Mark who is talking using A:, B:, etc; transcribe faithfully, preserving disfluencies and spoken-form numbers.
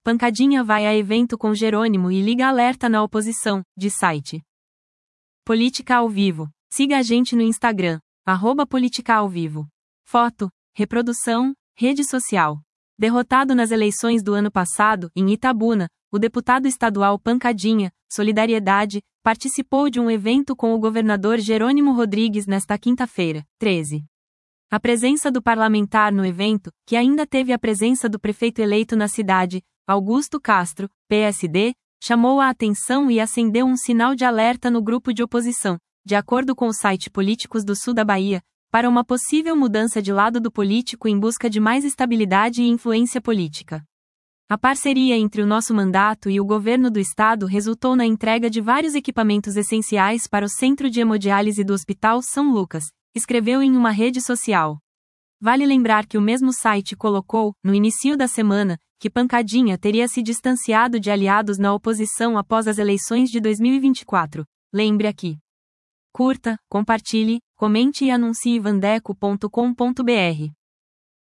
A: Pancadinha vai a evento com Jerônimo e liga alerta na oposição, de site. Política ao vivo. Siga a gente no Instagram, arroba Política ao vivo. Foto, reprodução, rede social. Derrotado nas eleições do ano passado, em Itabuna, o deputado estadual Pancadinha, Solidariedade, participou de um evento com o governador Jerônimo Rodrigues nesta quinta-feira, treze. A presença do parlamentar no evento, que ainda teve a presença do prefeito eleito na cidade, Augusto Castro, P S D, chamou a atenção e acendeu um sinal de alerta no grupo de oposição, de acordo com o site Políticos do Sul da Bahia, para uma possível mudança de lado do político em busca de mais estabilidade e influência política. A parceria entre o nosso mandato e o governo do estado resultou na entrega de vários equipamentos essenciais para o Centro de Hemodiálise do Hospital São Lucas, escreveu em uma rede social. Vale lembrar que o mesmo site colocou, no início da semana, que Pancadinha teria se distanciado de aliados na oposição após as eleições de dois mil e vinte e quatro. Lembre aqui. Curta, compartilhe, comente e anuncie vandeco ponto com ponto br.